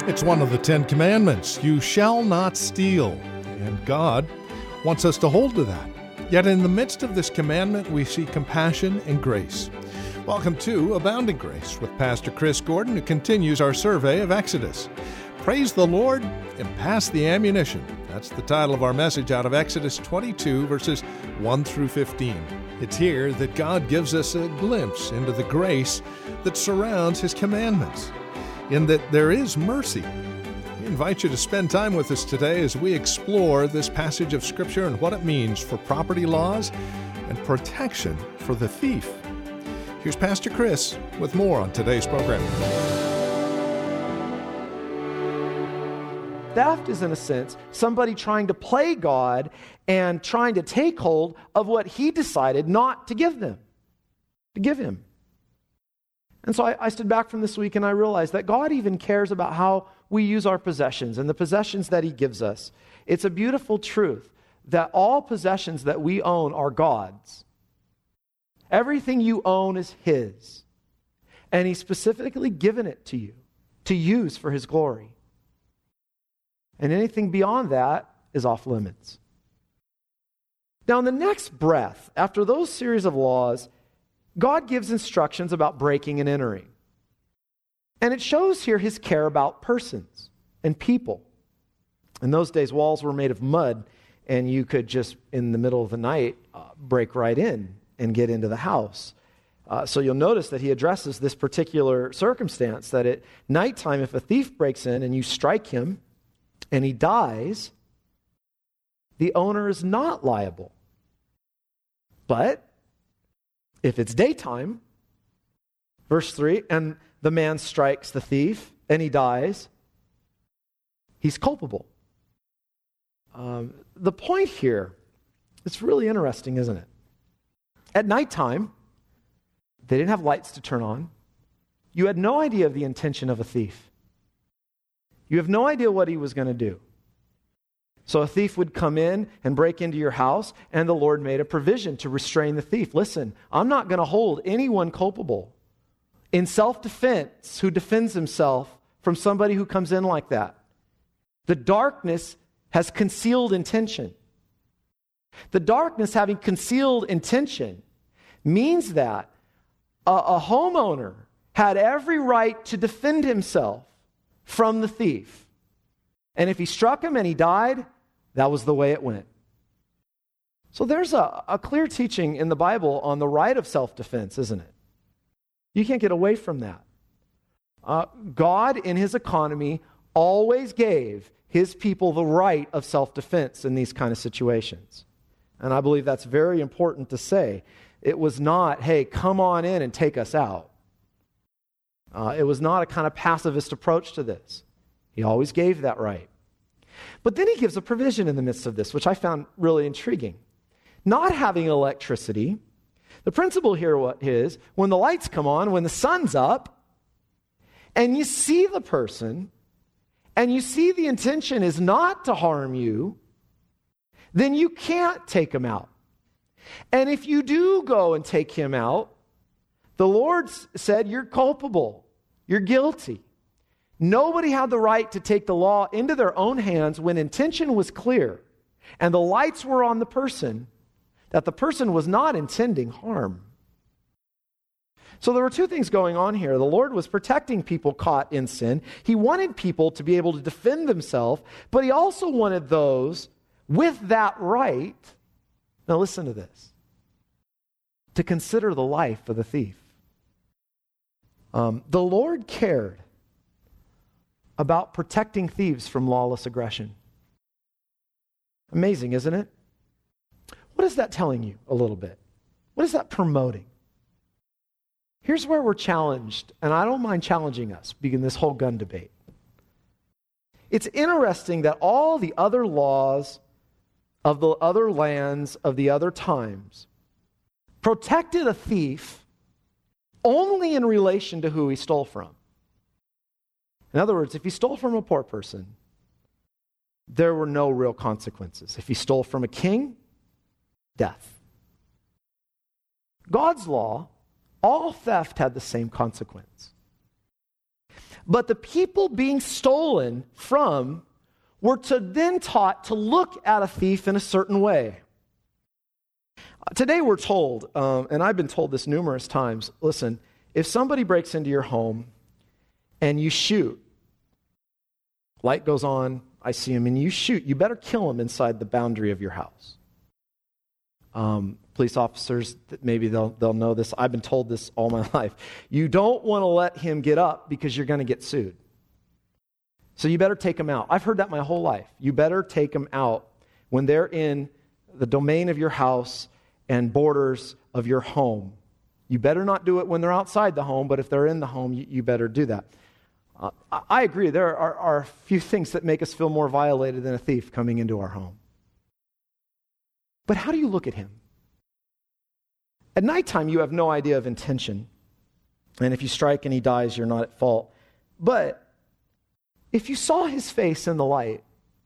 It's one of the 10 Commandments. You shall not steal. And God wants us to hold to that. Yet in the midst of this commandment, we see compassion and grace. Welcome to Abounding Grace with Pastor Chris Gordon, who continues our survey of Exodus. Praise the Lord and pass the ammunition. That's the title of our message out of Exodus 22, verses 1 through 15. It's here that God gives us a glimpse into the grace that surrounds His commandments, in that there is mercy. We invite you to spend time with us today as we explore this passage of Scripture and what it means for property laws and protection for the thief. Here's Pastor Chris with more on today's program. Theft is, in a sense, somebody trying to play God and trying to take hold of what He decided not to give them, to give Him. And so I stood back from this week and I realized that God even cares about how we use our possessions and the possessions that He gives us. It's a beautiful truth that all possessions that we own are God's. Everything you own is His. And He's specifically given it to you to use for His glory. And anything beyond that is off limits. Now, in the next breath, after those series of laws, God gives instructions about breaking and entering. And it shows here His care about persons and people. In those days, walls were made of mud, and you could just, in the middle of the night, break right in and get into the house. So you'll notice that He addresses this particular circumstance, that at nighttime, if a thief breaks in and you strike him and he dies, the owner is not liable. But if it's daytime, verse 3, and the man strikes the thief and he dies, he's culpable. The point here, it's really interesting, isn't it? At nighttime, they didn't have lights to turn on. You had no idea of the intention of a thief. You have no idea what he was going to do. So a thief would come in and break into your house, and the Lord made a provision to restrain the thief. Listen, I'm not going to hold anyone culpable in self-defense who defends himself from somebody who comes in like that. The darkness has concealed intention. The darkness having concealed intention means that a homeowner had every right to defend himself from the thief. And if he struck him and he died, that was the way it went. So there's a clear teaching in the Bible on the right of self-defense, isn't it? You can't get away from that. God, in His economy, always gave His people the right of self-defense in these kind of situations. And I believe that's very important to say. It was not, hey, come on in and take us out. It was not a kind of pacifist approach to this. He always gave that right. But then He gives a provision in the midst of this, which I found really intriguing. Not having electricity, the principle here is, when the lights come on, when the sun's up, and you see the person, and you see the intention is not to harm you, then you can't take him out. And if you do go and take him out, the Lord said, you're culpable. You're guilty. Nobody had the right to take the law into their own hands when intention was clear and the lights were on the person, that the person was not intending harm. So there were two things going on here. The Lord was protecting people caught in sin. He wanted people to be able to defend themselves, but He also wanted those with that right, now listen to this, to consider the life of the thief. The Lord cared about protecting thieves from lawless aggression. Amazing, isn't it? What is that telling you a little bit? What is that promoting? Here's where we're challenged, and I don't mind challenging us in this whole gun debate. It's interesting that all the other laws of the other lands of the other times protected a thief only in relation to who he stole from. In other words, if he stole from a poor person, there were no real consequences. If he stole from a king, death. God's law, all theft had the same consequence. But the people being stolen from were then taught to look at a thief in a certain way. Today we're told, and I've been told this numerous times, listen, if somebody breaks into your home and you shoot, light goes on, I see him, and you shoot, you better kill him inside the boundary of your house. Police officers, maybe they'll know this. I've been told this all my life. You don't want to let him get up because you're going to get sued. So you better take him out. I've heard that my whole life. You better take them out when they're in the domain of your house and borders of your home. You better not do it when they're outside the home, but if they're in the home, you better do that. I agree. There are a few things that make us feel more violated than a thief coming into our home. But how do you look at him? At nighttime, you have no idea of intention. And if you strike and he dies, you're not at fault. But if you saw his face in the light,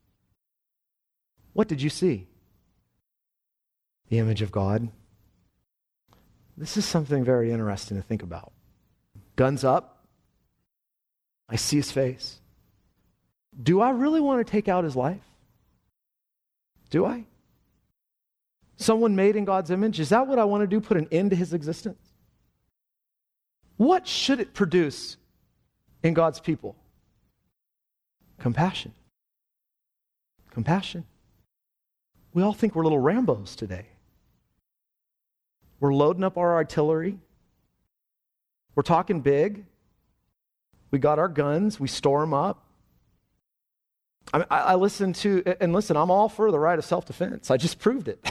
what did you see? The image of God. This is something very interesting to think about. Guns up. I see his face. Do I really want to take out his life? Do I? Someone made in God's image, is that what I want to do? Put an end to his existence? What should it produce in God's people? Compassion. Compassion. We all think we're little Rambos today. We're loading up our artillery. We're talking big. We got our guns. We store them up. I listen to, and listen, I'm all for the right of self-defense. I just proved it.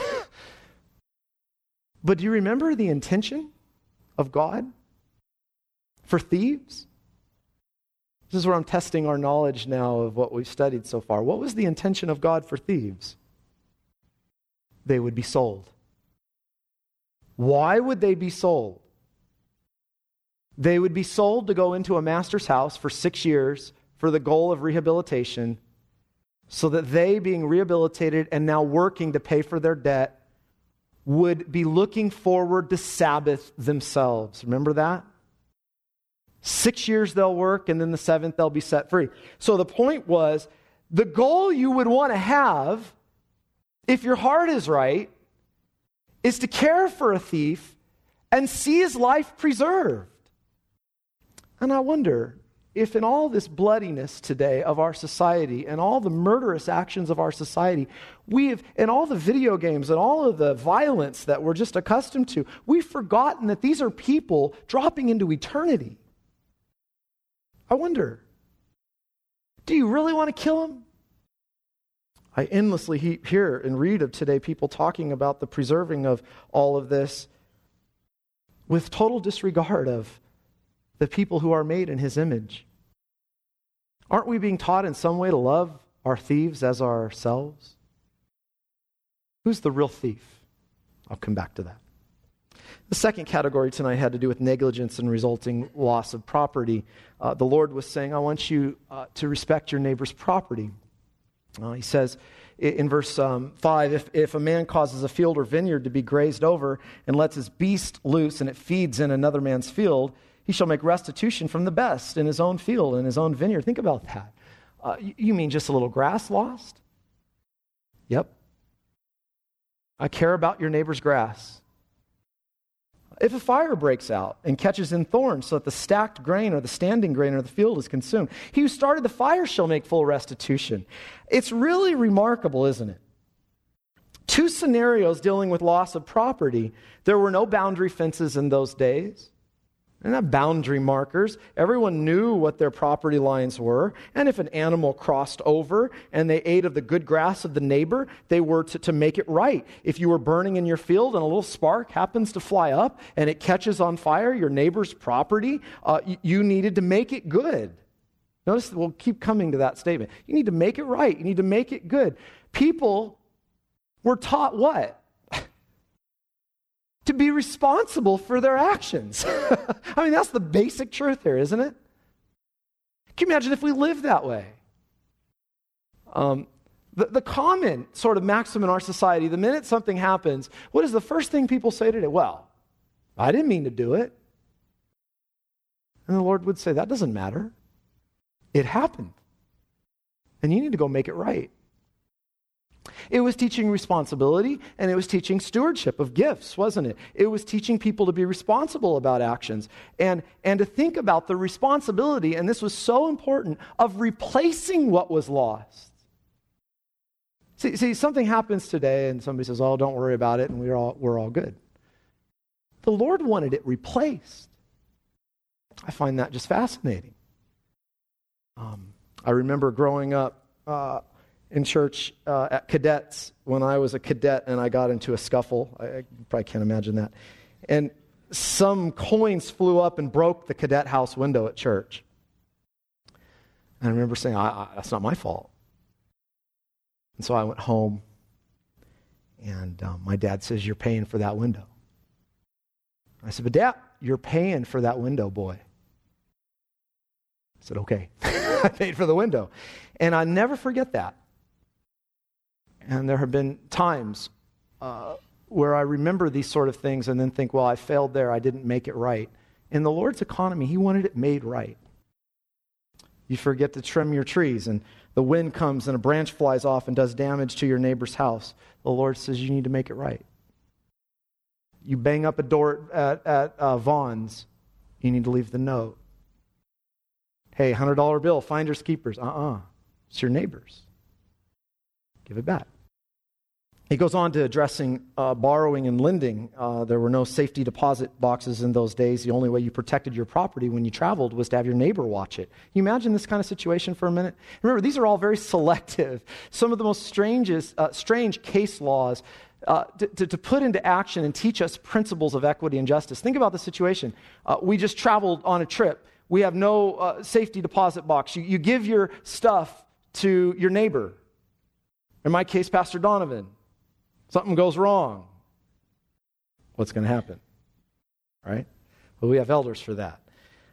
But do you remember the intention of God for thieves? This is where I'm testing our knowledge now of what we've studied so far. What was the intention of God for thieves? They would be sold. Why would they be sold? They would be sold to go into a master's house for 6 years for the goal of rehabilitation, so that they, being rehabilitated and now working to pay for their debt, would be looking forward to Sabbath themselves. Remember that? 6 years they'll work, and then the 7th they'll be set free. So the point was, the goal you would want to have, if your heart is right, is to care for a thief and see his life preserved. And I wonder if in all this bloodiness today of our society and all the murderous actions of our society, and all the video games and all of the violence that we're just accustomed to, we've forgotten that these are people dropping into eternity. I wonder, do you really want to kill them? I endlessly hear and read of today people talking about the preserving of all of this with total disregard of the people who are made in his image. Aren't we being taught in some way to love our thieves as ourselves? Who's the real thief? I'll come back to that. The second category tonight had to do with negligence and resulting loss of property. The Lord was saying, I want you to respect your neighbor's property. He says in verse 5, if a man causes a field or vineyard to be grazed over and lets his beast loose and it feeds in another man's field, he shall make restitution from the best in his own field, in his own vineyard. Think about that. You mean just a little grass lost? Yep. I care about your neighbor's grass. If a fire breaks out and catches in thorns so that the stacked grain or the standing grain of the field is consumed, he who started the fire shall make full restitution. It's really remarkable, isn't it? Two scenarios dealing with loss of property. There were no boundary fences in those days. They're not boundary markers. Everyone knew what their property lines were. And if an animal crossed over and they ate of the good grass of the neighbor, they were to make it right. If you were burning in your field and a little spark happens to fly up and it catches on fire your neighbor's property, you needed to make it good. Notice, we'll keep coming to that statement. You need to make it right. You need to make it good. People were taught what? To be responsible for their actions. I mean, that's the basic truth here, isn't it? Can you imagine if we lived that way? The common sort of maxim in our society, the minute something happens, what is the first thing people say today? Well, I didn't mean to do it. And the Lord would say, that doesn't matter. It happened. And you need to go make it right. It was teaching responsibility, and it was teaching stewardship of gifts, wasn't it? It was teaching people to be responsible about actions and to think about the responsibility, and this was so important, of replacing what was lost. See, something happens today, and somebody says, oh, don't worry about it, and we're all good. The Lord wanted it replaced. I find that just fascinating. I remember growing up in church at cadets when I was a cadet and I got into a scuffle. I probably can't imagine that. And some coins flew up and broke the cadet house window at church. And I remember saying, that's not my fault. And so I went home, and my dad says, you're paying for that window. I said, but Dad, you're paying for that window, boy. I said, okay. I paid for the window. And I never forget that. And there have been times where I remember these sort of things and then think, well, I failed there. I didn't make it right. In the Lord's economy, He wanted it made right. You forget to trim your trees, and the wind comes and a branch flies off and does damage to your neighbor's house. The Lord says you need to make it right. You bang up a door at Vaughn's, you need to leave the note. Hey, $100 bill, finders keepers. It's your neighbor's. Give it back. He goes on to addressing borrowing and lending. There were no safety deposit boxes in those days. The only way you protected your property when you traveled was to have your neighbor watch it. Can you imagine this kind of situation for a minute? Remember, these are all very selective. Some of the most strange case laws to put into action and teach us principles of equity and justice. Think about the situation. We just traveled on a trip. We have no safety deposit box. You give your stuff to your neighbor. In my case, Pastor Donovan. Something goes wrong. What's going to happen? Right? Well, we have elders for that.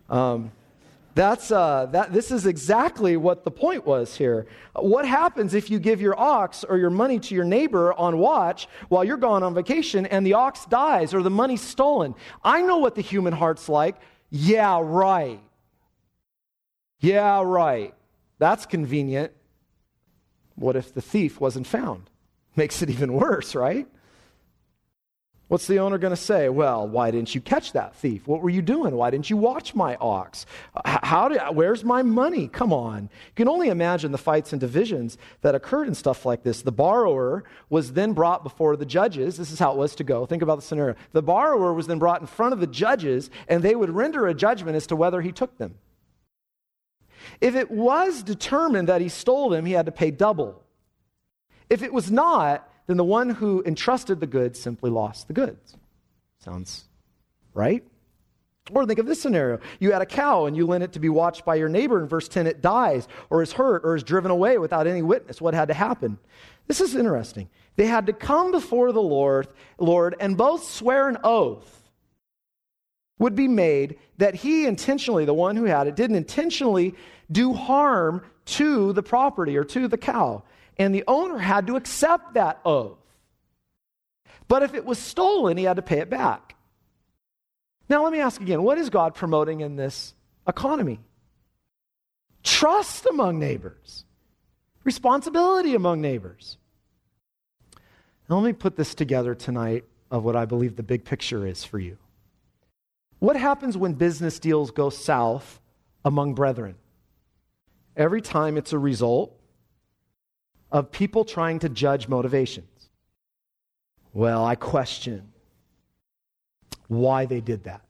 This is exactly what the point was here. What happens if you give your ox or your money to your neighbor on watch while you're gone on vacation and the ox dies or the money's stolen? I know what the human heart's like. Yeah, right. Yeah, right. That's convenient. What if the thief wasn't found? Makes it even worse, right? What's the owner going to say? Well, why didn't you catch that thief? What were you doing? Why didn't you watch my ox? Where's my money? Come on. You can only imagine the fights and divisions that occurred in stuff like this. The borrower was then brought before the judges. This is how it was to go. Think about the scenario. The borrower was then brought in front of the judges, and they would render a judgment as to whether he took them. If it was determined that he stole them, he had to pay double. If it was not, then the one who entrusted the goods simply lost the goods. Sounds right? Or think of this scenario. You had a cow and you lent it to be watched by your neighbor. In verse 10, it dies or is hurt or is driven away without any witness. What had to happen? This is interesting. They had to come before the Lord, and both swear an oath would be made that he intentionally, the one who had it, didn't intentionally do harm to the property or to the cow. And the owner had to accept that oath. But if it was stolen, he had to pay it back. Now let me ask again, what is God promoting in this economy? Trust among neighbors. Responsibility among neighbors. Now let me put this together tonight of what I believe the big picture is for you. What happens when business deals go south among brethren? Every time it's a result of people trying to judge motivations. Well, I question why they did that.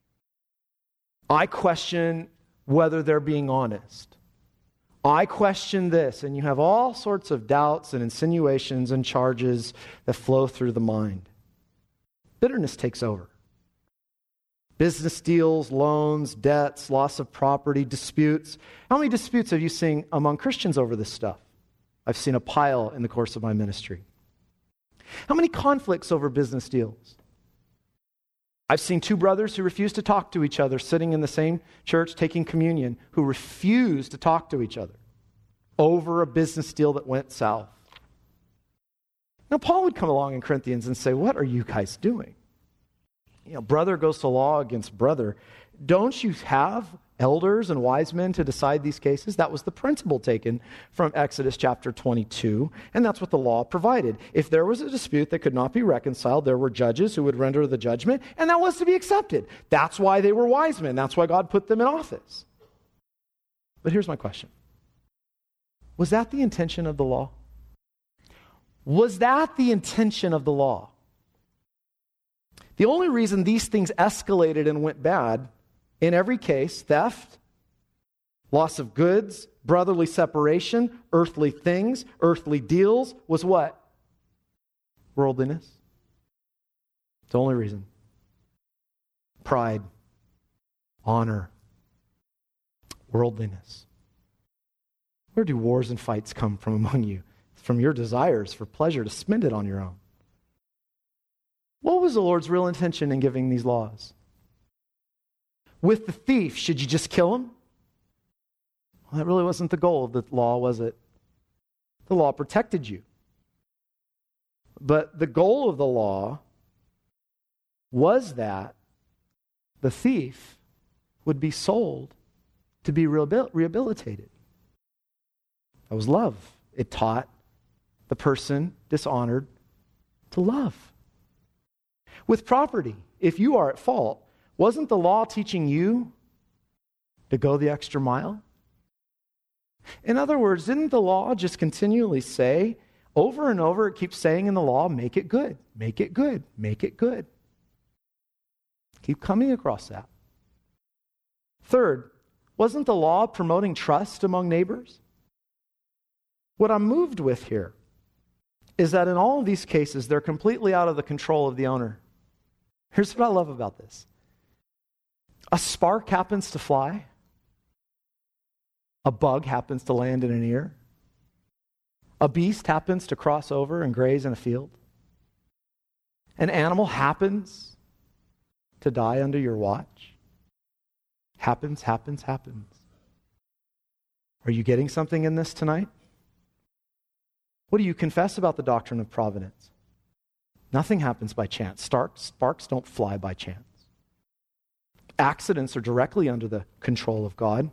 I question whether they're being honest. I question this, and you have all sorts of doubts and insinuations and charges that flow through the mind. Bitterness takes over. Business deals, loans, debts, loss of property, disputes. How many disputes have you seen among Christians over this stuff? I've seen a pile in the course of my ministry. How many conflicts over business deals? I've seen two brothers who refuse to talk to each other sitting in the same church taking communion who refuse to talk to each other over a business deal that went south. Now, Paul would come along in Corinthians and say, what are you guys doing? Brother goes to law against brother. Don't you have elders and wise men to decide these cases. That was the principle taken from Exodus chapter 22, and that's what the law provided. If there was a dispute that could not be reconciled, there were judges who would render the judgment, and that was to be accepted. That's why they were wise men. That's why God put them in office. But here's my question. Was that the intention of the law? Was that the intention of the law? The only reason these things escalated and went bad, in every case, theft, loss of goods, brotherly separation, earthly things, earthly deals, was what? Worldliness. The only reason. Pride, honor, worldliness. Where do wars and fights come from among you? From your desires for pleasure to spend it on your own. What was the Lord's real intention in giving these laws? With the thief, should you just kill him? Well, that really wasn't the goal of the law, was it? The law protected you. But the goal of the law was that the thief would be sold to be rehabilitated. That was love. It taught the person dishonored to love. With property, if you are at fault, wasn't the law teaching you to go the extra mile? In other words, didn't the law just continually say, over and over, it keeps saying in the law, make it good, make it good, make it good. Keep coming across that. Third, wasn't the law promoting trust among neighbors? What I'm moved with here is that in all of these cases, they're completely out of the control of the owner. Here's what I love about this. A spark happens to fly. A bug happens to land in an ear. A beast happens to cross over and graze in a field. An animal happens to die under your watch. Happens. Are you getting something in this tonight? What do you confess about the doctrine of providence? Nothing happens by chance. Sparks don't fly by chance. Accidents are directly under the control of God.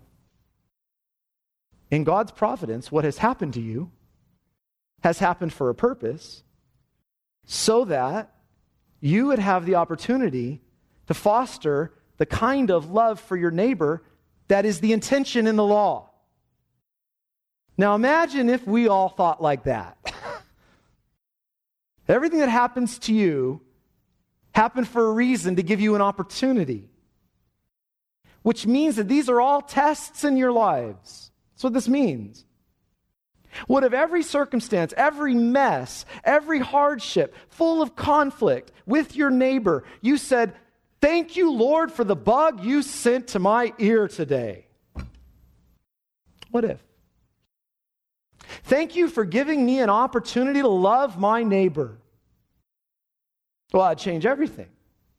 In God's providence, what has happened to you has happened for a purpose, so that you would have the opportunity to foster the kind of love for your neighbor that is the intention in the law. Now imagine if we all thought like that. Everything that happens to you happened for a reason, to give you an opportunity. Which means that these are all tests in your lives. That's what this means. What if every circumstance, every mess, every hardship, full of conflict with your neighbor, you said, thank you, Lord, for the bug you sent to my ear today? What if? Thank you for giving me an opportunity to love my neighbor. Well, I'd change everything.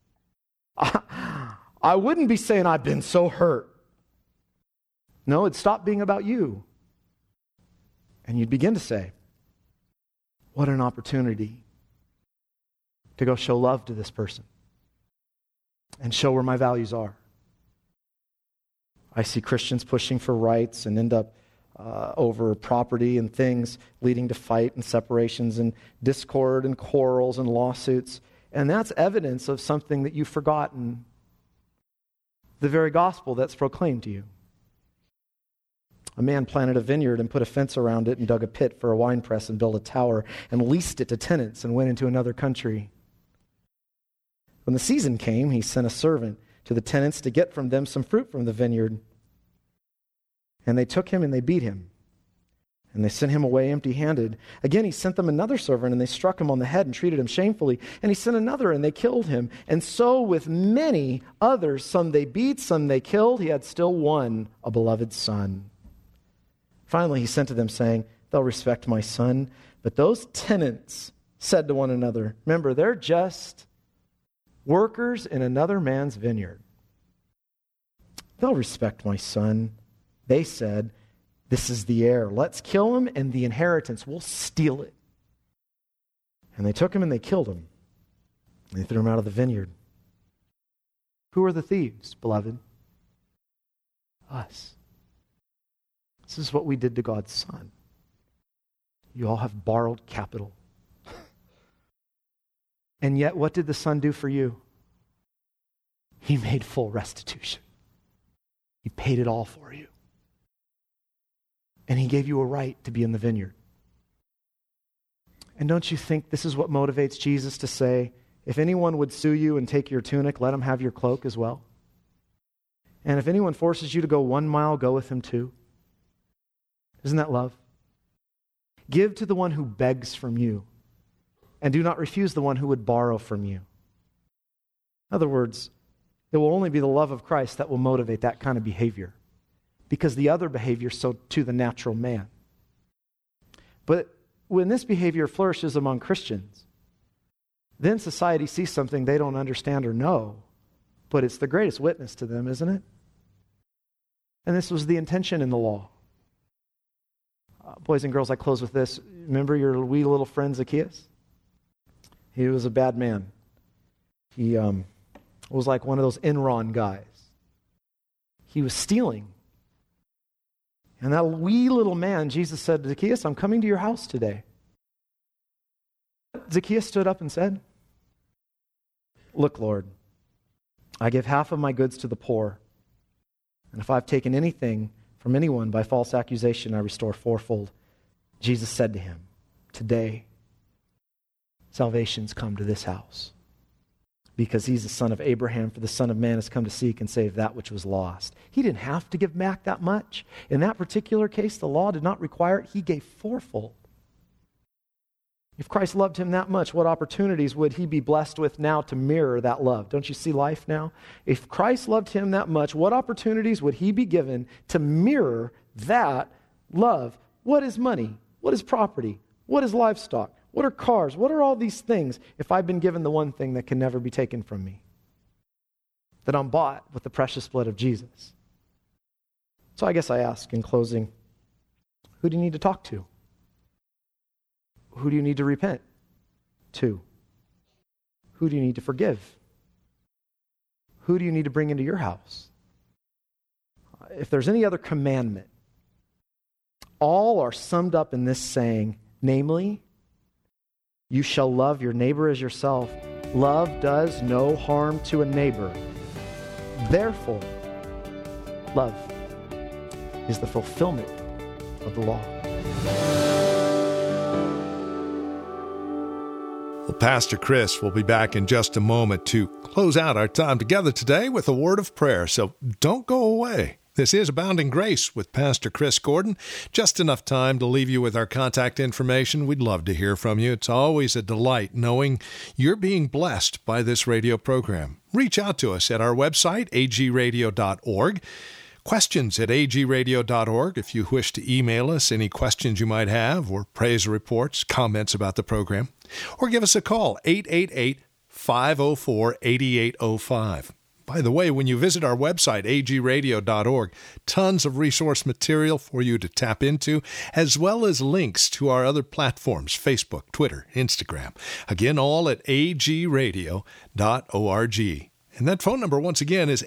I wouldn't be saying I've been so hurt. No, it'd stop being about you. And you'd begin to say, what an opportunity to go show love to this person and show where my values are. I see Christians pushing for rights and end up over property and things, leading to fight and separations and discord and quarrels and lawsuits. And that's evidence of something that you've forgotten, the very gospel that's proclaimed to you. A man planted a vineyard and put a fence around it and dug a pit for a wine press and built a tower and leased it to tenants and went into another country. When the season came, he sent a servant to the tenants to get from them some fruit from the vineyard. And they took him and they beat him. And they sent him away empty-handed. Again, he sent them another servant, and they struck him on the head and treated him shamefully. And he sent another, and they killed him. And so with many others, some they beat, some they killed, he had still one, a beloved son. Finally, he sent to them, saying, they'll respect my son. But those tenants said to one another, remember, they're just workers in another man's vineyard. They'll respect my son. They said, this is the heir. Let's kill him, and the inheritance, we'll steal it. And they took him and they killed him. They threw him out of the vineyard. Who are the thieves, beloved? us. This is what we did to God's Son. You all have borrowed capital. And yet, what did the Son do for you? He made full restitution. He paid it all for you. And he gave you a right to be in the vineyard. And don't you think this is what motivates Jesus to say, if anyone would sue you and take your tunic, let him have your cloak as well? And if anyone forces you to go 1 mile, go with him too. Isn't that love? Give to the one who begs from you, and do not refuse the one who would borrow from you. In other words, it will only be the love of Christ that will motivate that kind of behavior, because the other behavior is so to the natural man. But when this behavior flourishes among Christians, then society sees something they don't understand or know, but it's the greatest witness to them, isn't it? And this was the intention in the law. Boys and girls, I close with this. Remember your wee little friend Zacchaeus? He was a bad man. He was like one of those Enron guys. He was stealing. And that wee little man, Jesus said, Zacchaeus, I'm coming to your house today. Zacchaeus stood up and said, look, Lord, I give half of my goods to the poor. And if I've taken anything from anyone by false accusation, I restore fourfold. Jesus said to him, today, salvation's come to this house. Because he's the son of Abraham, for the Son of Man has come to seek and save that which was lost. He didn't have to give back that much. In that particular case, the law did not require it. He gave fourfold. If Christ loved him that much, what opportunities would he be blessed with now to mirror that love? Don't you see life now? If Christ loved him that much, what opportunities would he be given to mirror that love? What is money? What is property? What is livestock? What are cars? What are all these things if I've been given the one thing that can never be taken from me? That I'm bought with the precious blood of Jesus. So I guess I ask in closing, who do you need to talk to? Who do you need to repent to? Who do you need to forgive? Who do you need to bring into your house? If there's any other commandment, all are summed up in this saying, namely, you shall love your neighbor as yourself. Love does no harm to a neighbor. Therefore, love is the fulfillment of the law. Well, Pastor Chris will be back in just a moment to close out our time together today with a word of prayer, so don't go away. This is Abounding Grace with Pastor Chris Gordon. Just enough time to leave you with our contact information. We'd love to hear from you. It's always a delight knowing you're being blessed by this radio program. Reach out to us at our website, agradio.org. Questions at agradio.org if you wish to email us any questions you might have or praise reports, comments about the program. Or give us a call, 888-504-8805. By the way, when you visit our website, agradio.org, tons of resource material for you to tap into, as well as links to our other platforms, Facebook, Twitter, Instagram. Again, all at agradio.org. And that phone number, once again, is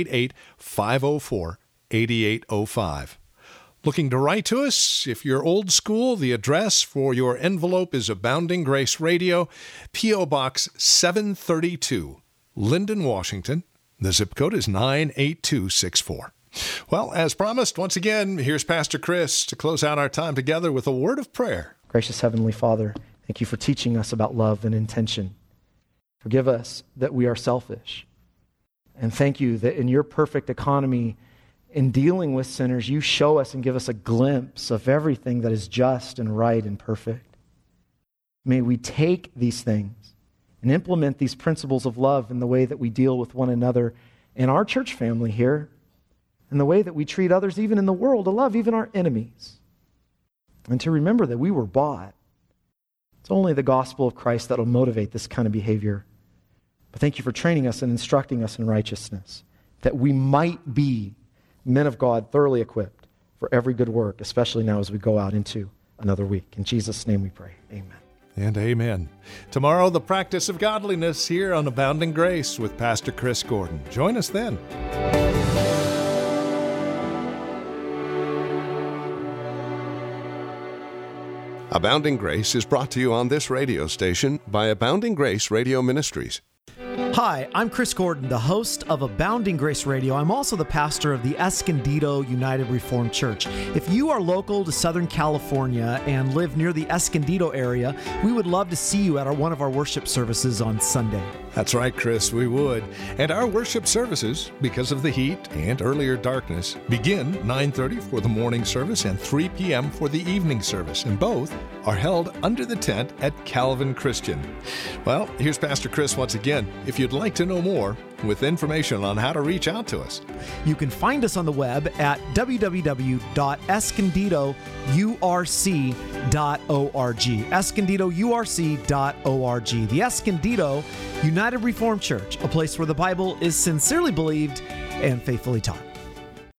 888-504-8805. Looking to write to us? If you're old school, the address for your envelope is Abounding Grace Radio, P.O. Box 732, Linden, Washington. The zip code is 98264. Well, as promised, once again, here's Pastor Chris to close out our time together with a word of prayer. Gracious Heavenly Father, thank you for teaching us about love and intention. Forgive us that we are selfish. And thank you that in your perfect economy, in dealing with sinners, you show us and give us a glimpse of everything that is just and right and perfect. May we take these things and implement these principles of love in the way that we deal with one another in our church family here, in the way that we treat others even in the world, to love even our enemies, and to remember that we were bought. It's only the gospel of Christ that will motivate this kind of behavior. But thank you for training us and instructing us in righteousness, that we might be men of God thoroughly equipped for every good work, especially now as we go out into another week. In Jesus' name we pray. Amen. And amen. Tomorrow, the practice of godliness here on Abounding Grace with Pastor Chris Gordon. Join us then. Abounding Grace is brought to you on this radio station by Abounding Grace Radio Ministries. Hi, I'm Chris Gordon, the host of Abounding Grace Radio. I'm also the pastor of the Escondido United Reformed Church. If you are local to Southern California and live near the Escondido area, we would love to see you at one of our worship services on Sunday. That's right, Chris, we would. And our worship services, because of the heat and earlier darkness, begin 9:30 for the morning service and 3 p.m. for the evening service, and both are held under the tent at Calvin Christian. Well, here's Pastor Chris once again. If you'd like to know more, with information on how to reach out to us, you can find us on the web at www.escondidourc.org. escondidourc.org. The Escondido United Reformed Church, a place where the Bible is sincerely believed and faithfully taught.